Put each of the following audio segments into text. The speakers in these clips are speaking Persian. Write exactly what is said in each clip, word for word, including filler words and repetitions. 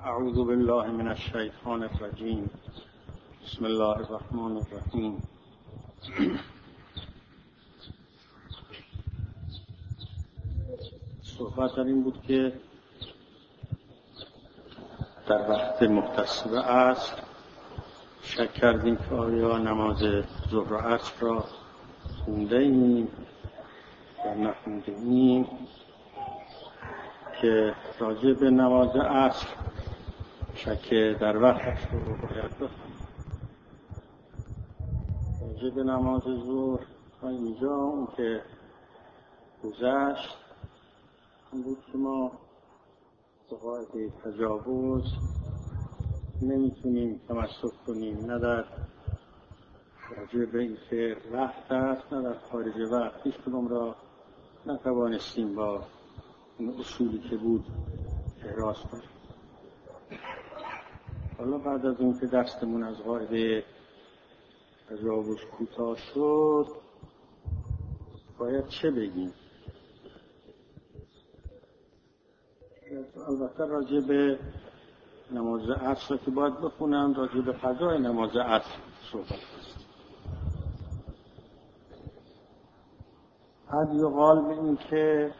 اعوذ بالله من الشیطان الرجیم. بسم الله الرحمن الرحیم. صحبت در این بود که در وقت مختص به عصر شک کردیم که آیا نماز ظهر و عصر را خونده ایم یا نخونده ایم، که راجع به نماز عصر شک در وقتش رو باید بخونیم. راجع به نماز ظهر تا اینجا اون که گذشت این بود که ما به قاعده تجاوز نمیتونیم تمسک کنیم، نه در راجع به این که وقت است نه در خارج وقت. هیچ کدوم را نتوانستیم با این اصولی که بود احراز کنیم. حالا بعد از این که دستمون از قاعده تجاوز کوتاه شد باید چه بگیم؟ البته راجع به نماز عصر که باید بخونم، راجع به قضای نماز عصر صحبت است. حد یقال به این که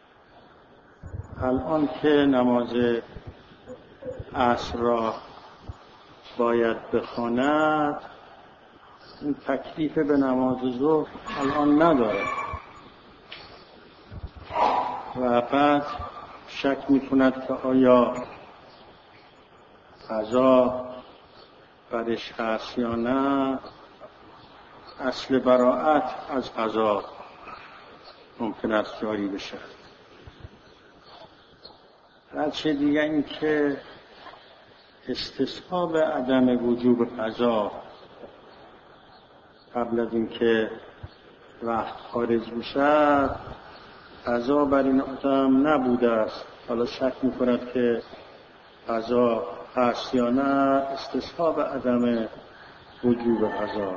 الان که نماز عصر را باید بخواند، این تکلیف به نماز ظهر الان نداره و بعد شک میکند که آیا قضا برش هست یا نه. اصل براءت از قضا ممکن است جاری بشه. بچه دیگه این که استصحاب عدم وجوب قضا قبل از این که وقت خارج بشد، قضا بر این آدم نبوده است. حالا شک میکند که قضا هست یا نه. استصحاب عدم وجوب قضا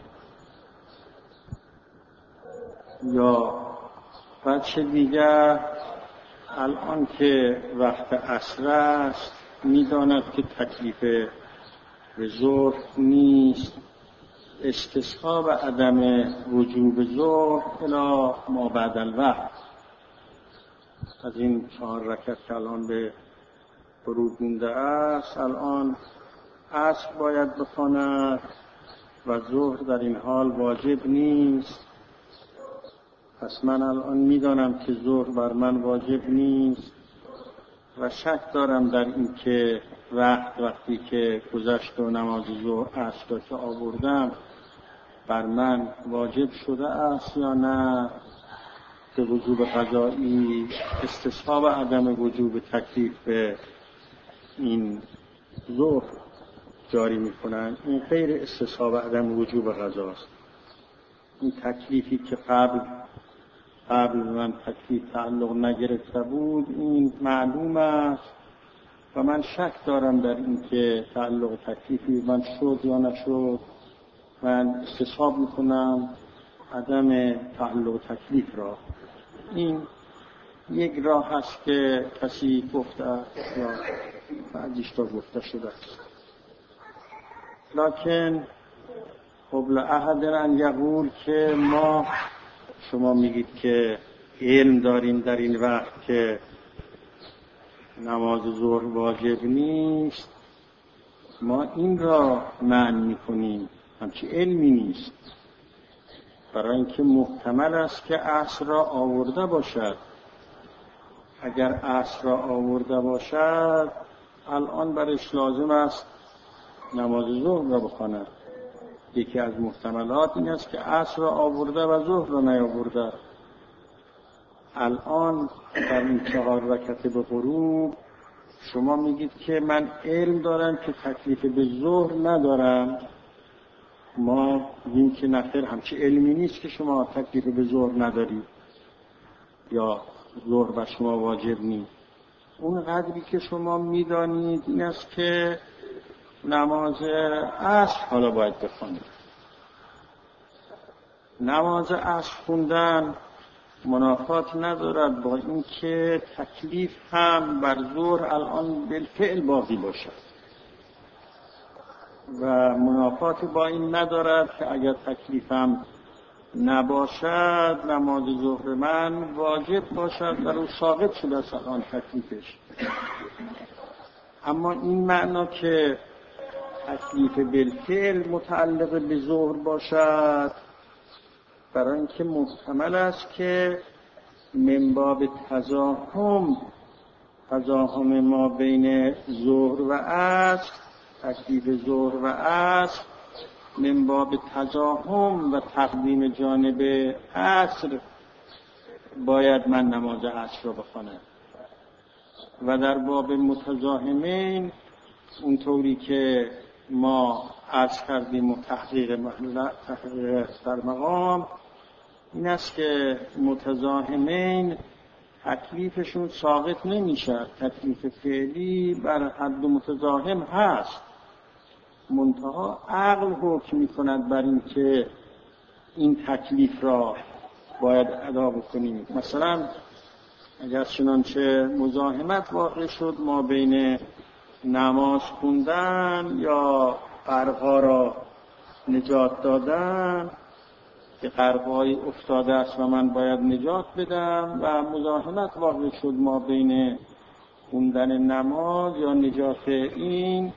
یا بچه دیگر الان که وقت عصر است میداند که تکلیف به ظهر نیست. استصحاب عدم وجوب ظهر الی ما بعد الوقت، از این چهار رکعت که الان به فرود مونده است، الان عصر باید بخواند و ظهر در این حال واجب نیست. پس من الان میدانم که ظهر بر من واجب نیست و شک دارم در این که وقت وقتی که گذشت و نماز ظهر عصر را که آوردم بر من واجب شده است یا نه. که وجوب قضایی استصحاب عدم وجوب تکلیف به این ظهر جاری میکنن. این غیر استصحاب عدم وجوب قضاست. این تکلیفی که قبل قبل من تکلیف تعلق نگرفته بود این معلوم است و من شک دارم در این که تعلق تکلیفی من شد یا نشد. من استصحاب میکنم عدم تعلق تکلیف را. این یک راه هست که کسی گفته یا بعضیش تا گفته شده است. لکن قبل احد ان یقول که ما شما میگید که علم داریم در این وقت که نماز ظهر واجب نیست، ما این را معنی میکنیم همچی علمی نیست، برای اینکه محتمل است که عصر را آورده باشد. اگر عصر را آورده باشد الان برش لازم است نماز ظهر را بخواند. یکی از محتملات این است که عصر را آورده و ظهر را نیاورده. الان در این چهار رکعت به غروب شما میگید که من علم دارم که تکلیف به ظهر ندارم. ما میگیم که نخیر همچه علمی نیست که شما تکلیف به ظهر ندارید یا ظهر بر شما واجب نیست. اون قدری که شما میدانید این است که نماز عصر حالا باید بخونید. نماز عصر خوندن منافات ندارد با اینکه تکلیف هم بر ظهر الان بالفعل باقی باشد و منافات با این ندارد که اگر تکلیفم نباشد نماز ظهر من واجب باشد و رو ساقط شده است الان تکلیفش. اما این معنا که تکلیف بالفعل متعلق به ظهر باشد، برای اینکه محتمل است که من باب تزاحم تزاحم ما بین ظهر و عصر، تکلیف ظهر و عصر من باب تزاحم و تقدیم جانب عصر باید من نماز عصر را بخوانم و در باب متزاحمین اونطوری که ما عرض کردیم و تحقیق تحقیق در مقام این است که متزاحمین تکلیفشون ساقط نمیشه، تکلیف فعلی بر حد متزاحم هست، منتها عقل حکم میکند بر این که این تکلیف را باید ادا بکنیم. مثلا اگر چنانچه مزاحمت واقع شد ما بین نماز خوندن یا غرقا را نجات دادن که غرقای افتاده است و من باید نجات بدم و مزاحمت واقع شد ما بین خوندن نماز یا نجات این،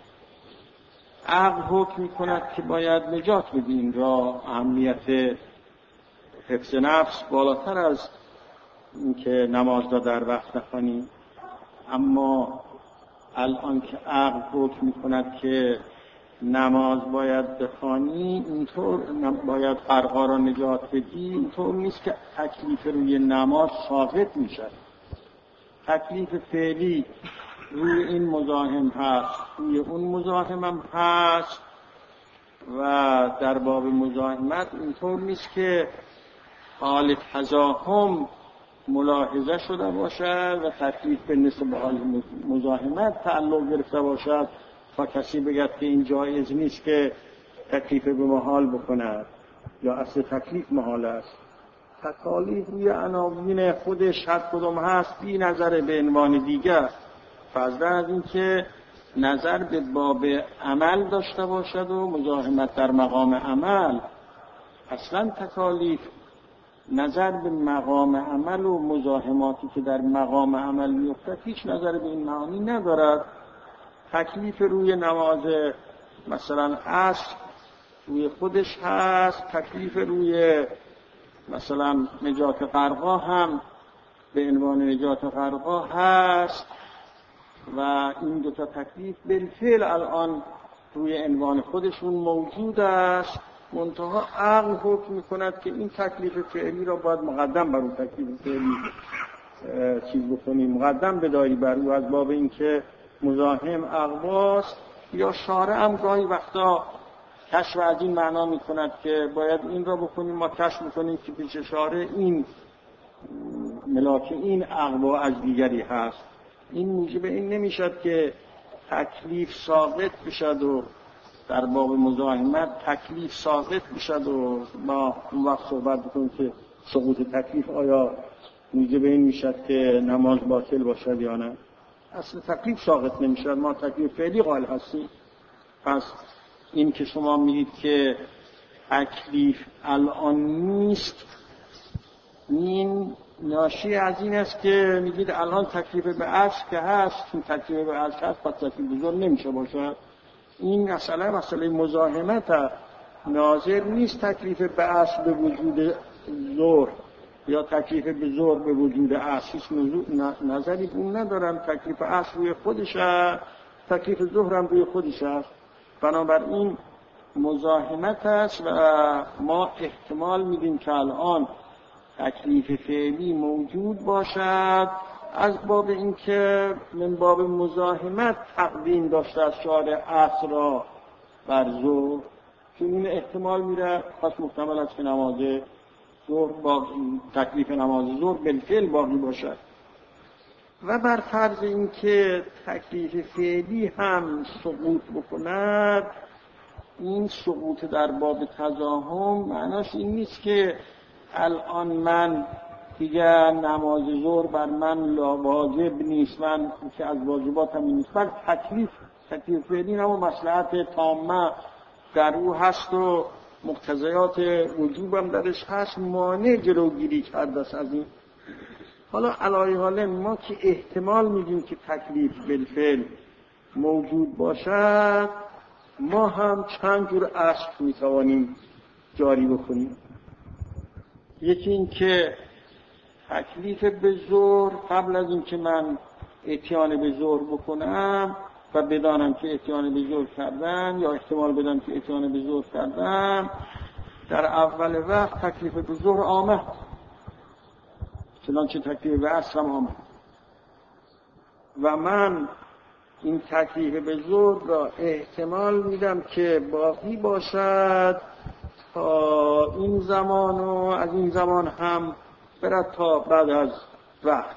عقل حکم می‌کند که باید نجات بدیم را اهمیت حفظ نفس بالاتر از اینکه نماز را در وقت نخوانیم. اما الان که عقل حکم می‌کند که نماز باید بخوانی، اینطور باید غرقا را نجات بدی، اینطور نیست که تکلیف روی نماز ساقط میشه. تکلیف فعلی روی این مزاحم هست، روی اون مزاحم هم هست و در باب مزاحمت اینطور نیست که حال تزاحم ملاحظه شده باشد و تکلیف به نسبت به حال مزاحمت تعلق گرفته باشد تا کسی بگد که این جایز نیست که تکلیف به محال بکند یا اصل تکلیف محال است. تکالیف روی عناوین خودش هر کدوم هست بی نظر به عنوان دیگر، فضلا از این که نظر به باب عمل داشته باشد و مزاحمت در مقام عمل. اصلا تکالیف نظر به مقام عمل و مزاحماتی که در مقام عمل می‌افتد هیچ نظر به این معانی ندارد. تکلیف روی نماز مثلا عصر روی خودش هست، تکلیف روی مثلا نجات غرقا هم به عنوان نجات غرقا هست و این دو تا تکلیف بالفعل الان روی عنوان خودشون موجود است، منتها عقل حکم می‌کند که این تکلیف فعلی را باید مقدم بر اون تکلیف فعلی چیز بکنیم، مقدم بداری بر او، از باب اینکه مزاحم اقواست. یا شارع هم گاهی وقتا کشف از این معنا می‌کند که باید این را بکنیم، ما کشف می‌کنیم که پیش شارع این ملاک این اقوا از دیگری هست. این موجب این نمیشد که تکلیف ساقط بشد و در باب مزاحمت تکلیف ساقط بشد و ما اون وقت صحبت بکنیم که سقوط تکلیف آیا موجب این میشد که نماز باطل باشد یا نه. اصل تکلیف ساقط نمیشد، ما تکلیف فعلی قائل هستیم. پس این که شما میگید که تکلیف الان نیست، این ناشی از این است که میگید الان تکلیف به عصر که هست، چون تکلیف به عصر هست پس تکلیف بزرگ نمیشه باشد. این مسئله مسئله مزاحمت هست، ناظر نیست تکلیف به عصر به وجود ظهر یا تکلیف به ظهر به وجود عصر، هیچ نظری اون ندارم. تکلیف عصر روی خودش هست، تکلیف ظهر هم روی خودش هست، بنابراین مزاحمت است و ما احتمال میدیم که الان تکلیف فعلی موجود باشد از باب اینکه من باب مزاحمت تقدیم داشته از شارع عصر را بر ظهر، چون این احتمال میره پس محتمل است که نماز ظهر با تکلیف نماز ظهر بالفعل باقی باشد. و بر فرض اینکه تکلیف فعلی هم سقوط بکند، این سقوط در باب تزاحم معناش این نیست که الان من دیگر نماز ظهر بر من واجب نیست، من که از واجباتم این نیست، بل تکلیف تکلیف فعلی هم مصلحت تامه در او هست و مقتضیات وجوبم درش هست، مانع جلوگیری کرده است از این. حالا علی حال ما که احتمال میدیم که تکلیف بالفعل موجود باشد، ما هم چند جور اصل میتوانیم جاری بکنیم. یکی این که تکلیف به ظهر قبل از این که من اتیان به ظهر بکنم و بدانم که اتیان به ظهر کردم یا احتمال بدم که اتیان به ظهر کردم، در اول وقت تکلیف به ظهر آمد، چنانچه تکلیف به عصر آمد و من این تکلیف به ظهر را احتمال میدم که باقی باشد تا این زمان و از این زمان هم برد تا بعد از وقت.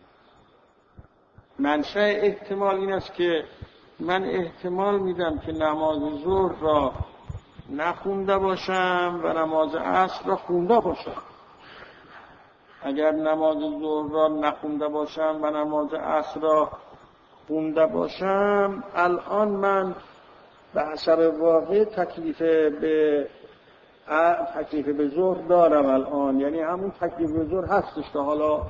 منشأ احتمال این است که من احتمال میدم که نماز ظهر را نخونده باشم و نماز عصر را خونده باشم. اگر نماز ظهر را نخونده باشم و نماز عصر را خونده باشم، الان من به حسب واقع تکلیف به تکلیف به ظهر دارم الان، یعنی همون تکلیف به ظهر هستش که حالا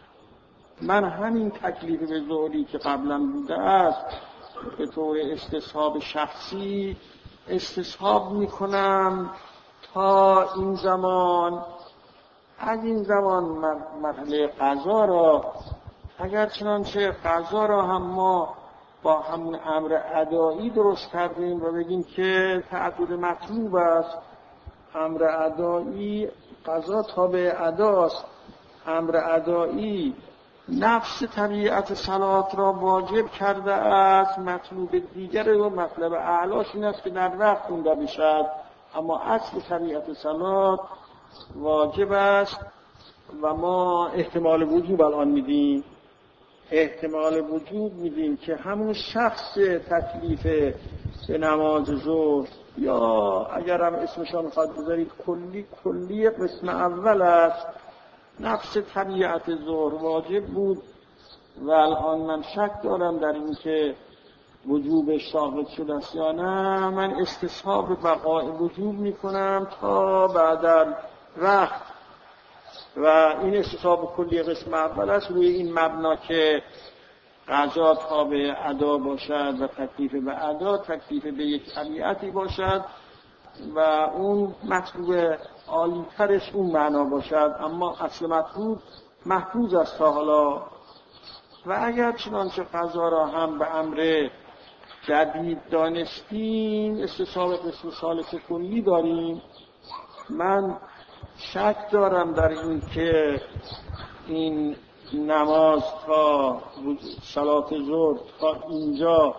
من همین تکلیف به ظهری که قبلا بوده است به طور استصحاب شخصی استصحاب میکنم تا این زمان. از این زمان مرحله قضا را، اگر چنانچه قضا را هم ما با همون امر ادایی درست کردیم و بگیم که تعدد مطلوب است، امر ادایی قضا تابع اداست، امر ادایی نفس طبیعت صلات را واجب کرده است، مطلوب دیگر و مطلب اعلاش این است که در وقت خونده بشد، اما اصل طبیعت صلات واجب است و ما احتمال وجوب الان میدیم، احتمال وجود میدیم که همون شخص تکلیف به نماز ظهر یا اگر هم اسمشان میخواد بذارید کلی کلی قسم اول است، نفس طبیعت ظهر واجب بود و الان من شک دارم در این که وجوبش ثابت شده است یا نه، من استصحاب بقای وجوب میکنم تا بعد وقت و این استصحاب کلی قسم اول است روی این مبنا که قضا تابع ادا باشد و تکلیف به ادا تکلیف به یک طبیعتی باشد و اون مطلوب عالی ترش اون معنا باشد، اما اصل مطلوب محفوظ است تا حالا. و اگر چنانچه قضا را هم به امر جدید دانستیم استصحاب قسم ثالث کلی داریم، من شک دارم در این که این نماز تا صلات ظهر تا اینجا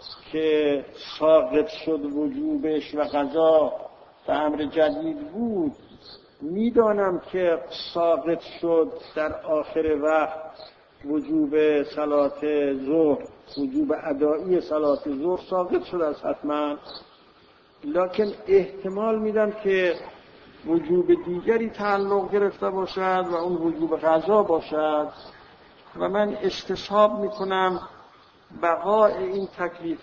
که ساقط شد وجوبش و قضا به امر جدید بود، میدانم که ساقط شد در آخر وقت وجوب صلات ظهر، وجوب ادایی صلات ظهر ساقط شد از حتما، لکن احتمال میدم که وجوب دیگری تعلق گرفته باشد و اون وجوب قضا باشد و من استصحاب میکنم بقای این تکلیف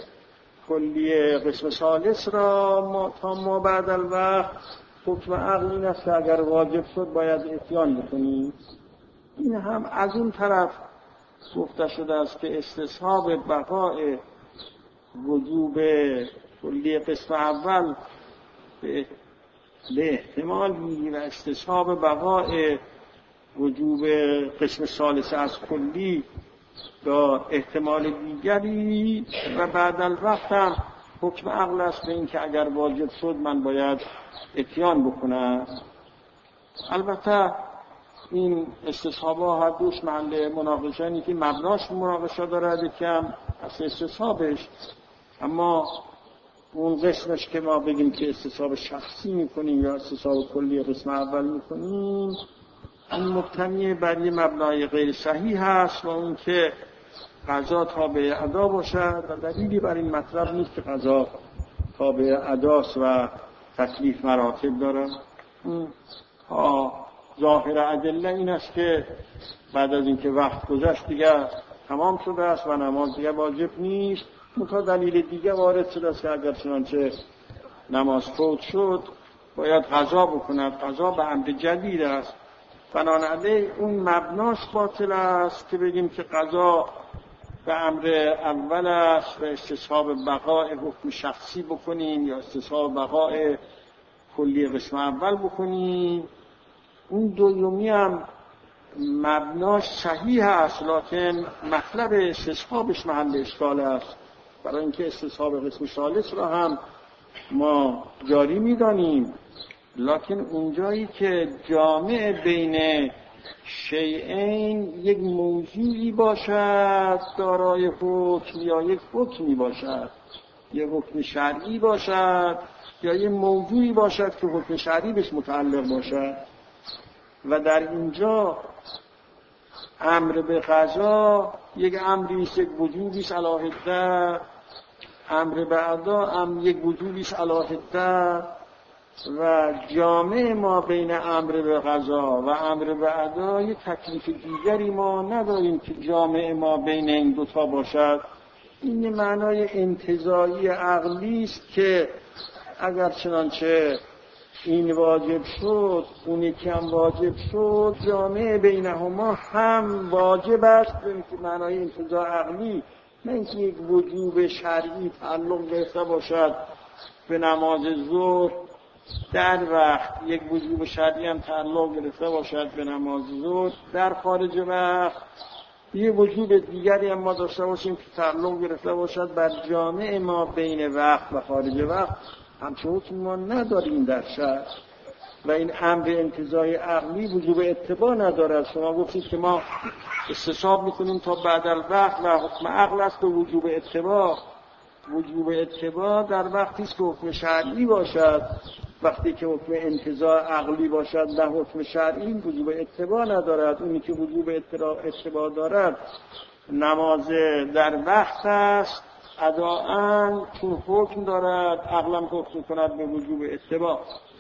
کلی قسم ثالث را ما تا ما بعد الوقت. حکم عقل این است که اگر واجب شد باید اتیان بکنیم. این هم از اون طرف گفته شده است که استصحاب بقای وجوب کلی قسم اول به احتمال میگی و استصحاب بقای وجوب قسم ثالث از کلی با احتمال دیگری و بعد الوقت هم حکم عقل است به این که اگر واجب شد من باید اتیان بکنم. البته این استصحاب ها هر دوش محل مناقشه نیست که مبناش مناقشه دارد کم از استصحابش، اما اون قسمش که ما بگیم که استصحاب شخصی میکنیم یا استصحاب کلی قسم اول میکنیم این مبتنی بر یه مبنای غیر صحیح هست و اون که قضا تابع ادا باشد و دلیلی بر این مطلب نیست که قضا تابع اداست و تکلیف مراتب دارد. تا ظاهر ادله این است که بعد از اینکه وقت گذشت دیگر تمام شده است و نماز دیگر واجب نیست. متا دلیل دیگر وارد شده است که اگر چنانچه نماز فوت شد باید قضا بکند. قضا به امر جدید است، بنابراین اون مبناش باطل است که بگیم که قضا به امر اول است و استصحاب بقای حکم شخصی بکنیم یا استصحاب بقای کلی قسم اول بکنیم. اون دومی هم مبناش صحیح است، لکن مطلب استصحابش محل اشکال است، برای اینکه استصحاب قسم ثالث را هم ما جاری می‌دانیم، لکن اونجایی که جامع بین شیئین یک موضوعی باشد دارای حکم یا یک حکمی باشد، یک حکم شرعی باشد یا یک موضوعی باشد که حکم شرعی بهش متعلق باشد، و در اینجا امر به قضا یک امری است، یک وجوبی است علیه، امر به ادا هم یک وجوبی است علیه، و جامع ما بین امر به قضا و امر به ادا یک تکلیف دیگری ما نداریم که جامع ما بین این دوتا باشد. این معنای انتزاعی عقلی است که اگر چنانچه این واجب شد اون یکی هم واجب شد، جامع بینهما هم واجب است. که معنای انتزاع عقلی نه اینکه یک وجوب شرعی تعلق گرفته باشد به نماز ظهر در وقت، یک وجوب شرعی هم تعلق گرفته باشد به نماز ظهر در خارج وقت، یه وجوب دیگری هم ما داشته باشیم که تعلق گرفته باشد بر جامع ما بین وقت و خارج وقت. همچون حکم ما نداریم در شرع و این امر انتزاعی عقلی وجوب اتباع ندارد. شما گفتید که ما استصحاب میکنیم تا بعد الوقت و حکم عقل است و وجوب اتباع. وجوب اتباع در وقتی است که حکم شرعی باشد، وقتی که حکم انتزاع عقلی باشد نه حکم شرعی وجوب اتباع ندارد. اونی که وجوب اتباع دارد نماز در وقت است اداءً چون حکم دارد، عقلم حکم کند به وجوب اتباع،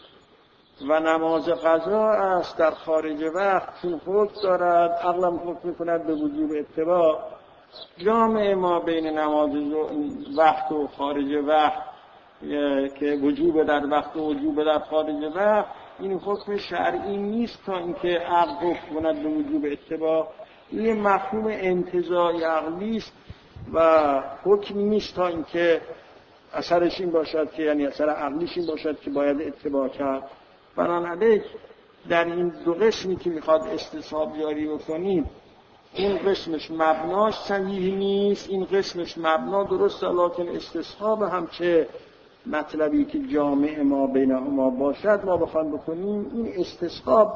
و نماز قضا است در خارج وقت چون حکم دارد، عقلم حکم کند به وجوب اتباع. جامع ما بین نماز وقت و خارج وقت که وجوب در وقت و وجوب در خارج وقت این حکم شرعی نیست تا اینکه عقل حکم کند به وجوب اتباع. این مفهوم انتزاعی عقلی است و حکم نیست تا اینکه اثرش این باشد که یعنی اثر عقلیش این باشد که باید اتباع کرد. بنابراین در این دو قسمی که میخواد استصحاب جاری بکنیم، این قسمش مبناش صحیح نیست، این قسمش مبنا درست، لکن استصحاب هم چه مطلبی که جامع ما بینهما باشد ما بخوایم بکنیم، این استصحاب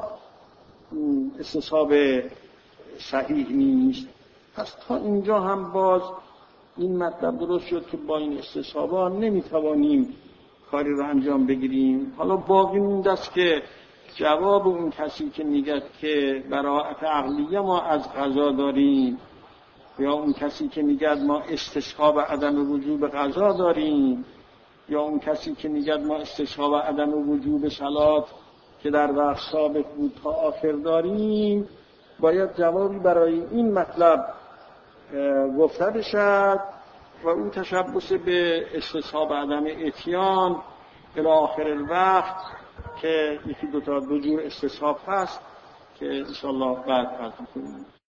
استصحاب صحیح نیست. پس تا اینجا هم باز این مطلب درست شد که با این استصحابا نمیتوانیم کاری رو انجام بگیریم. حالا باقی مونده است که جواب اون کسی که میگه که براءت عقلیه ما از قضا داریم، یا اون کسی که میگه ما استصحاب عدم وجوب قضا داریم، یا اون کسی که میگه ما استصحاب عدم وجوب صلات که در وقت ثابت بود تا آخر داریم، باید جوابی برای این مطلب گفته بشد و اون تشبث به استصحاب عدم اتیان الی آخر الوقت که یکی دو تا دو جور استصحاب هست که انشاءالله بعد فرض کنیم.